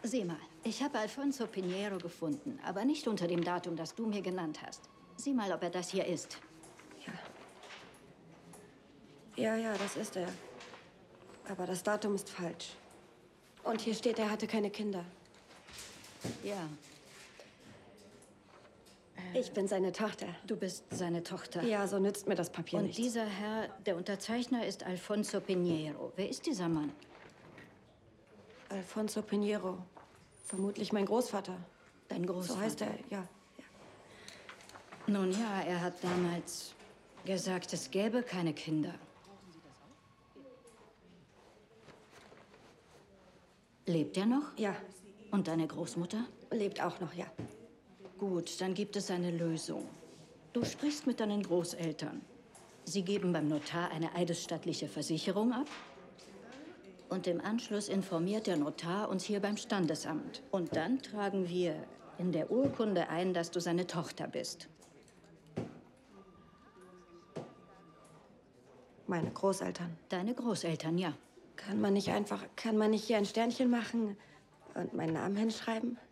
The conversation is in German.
Sieh mal, ich habe Alfonso Pinheiro gefunden, aber nicht unter dem Datum, das du mir genannt hast. Sieh mal, ob er das hier ist. Ja, das ist er. Aber das Datum ist falsch. Und hier steht, er hatte keine Kinder. Ja. Ich bin seine Tochter. Du bist seine Tochter. Ja, so nützt mir das Papier Und nichts. dieser Herr, der Unterzeichner, ist Alfonso Pinheiro. Wer ist dieser Mann? Alfonso Pinheiro. Vermutlich mein Großvater. Dein Großvater? So heißt er, ja. Nun ja, er hat damals gesagt, es gäbe keine Kinder. Lebt er noch? Ja. Und deine Großmutter? Lebt auch noch, ja. Gut, dann gibt es eine Lösung. Du sprichst mit deinen Großeltern. Sie geben beim Notar eine eidesstattliche Versicherung ab. Und im Anschluss informiert der Notar uns hier beim Standesamt. Und dann tragen wir in der Urkunde ein, dass du seine Tochter bist. Meine Großeltern. Deine Großeltern, ja. Kann man nicht hier ein Sternchen machen und meinen Namen hinschreiben?